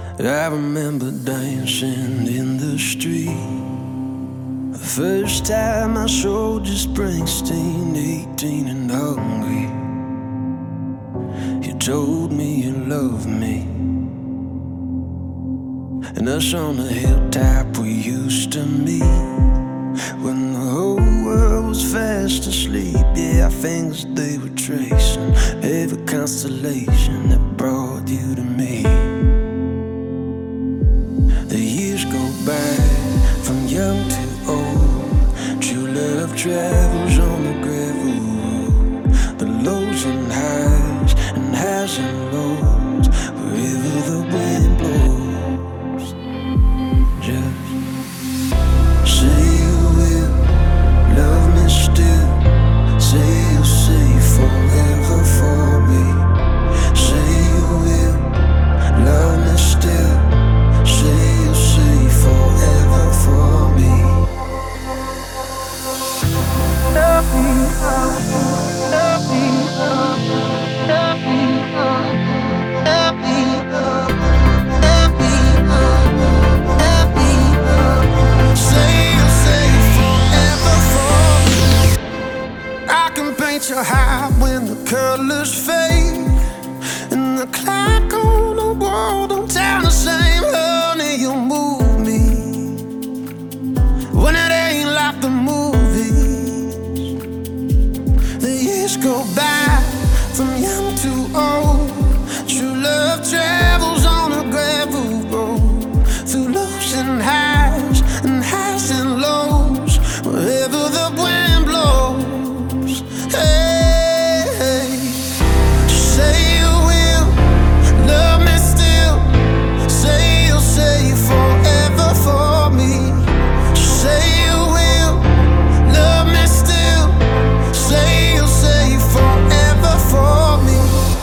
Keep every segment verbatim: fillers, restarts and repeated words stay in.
I remember dancing in the street. The first time I saw just Springsteen, eighteen and hungry. You told me you loved me, and us on the hilltop we used to meet. When the whole world was fast asleep, yeah, our fingers they were tracing every constellation that brought you to me. The years go by from young to old. True love travels on the gravel road. The lows and highs and highs and lows, wherever the wind blows. Just say you will love me still. Say you'll say forever for me. Say you will love me still. Say you'll say forever for me. Love me, love me, love me, love me, love me, love me, love me. Say you'll say forever for me. I can paint your heart when the colors fade, and the clock on the wall don't tell the same. Honey, you move me when it ain't like the movies. The years go by from young to old. True love travels on a gravel road, through lows and highs and highs and lows, wherever the wind blows. Hey, hey. Say you will love me still. Say you'll say forever for me. Say you will love me still. Say you'll say forever for me.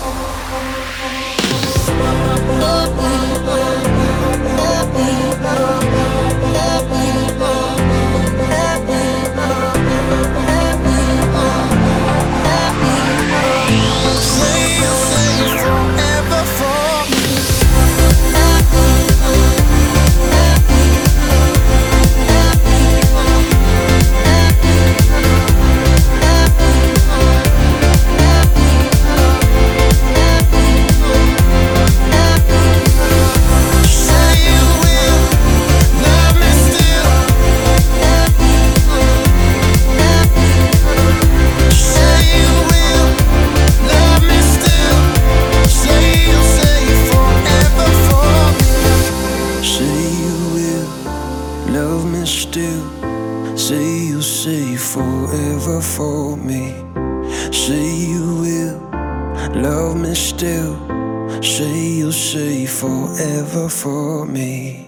Say you'll say forever for me. Say you will love me still. Say you will love me still. Say you'll say forever for me. Say you will love me still. Say you'll say forever for me. Say you will love me still. Say you'll say forever for me.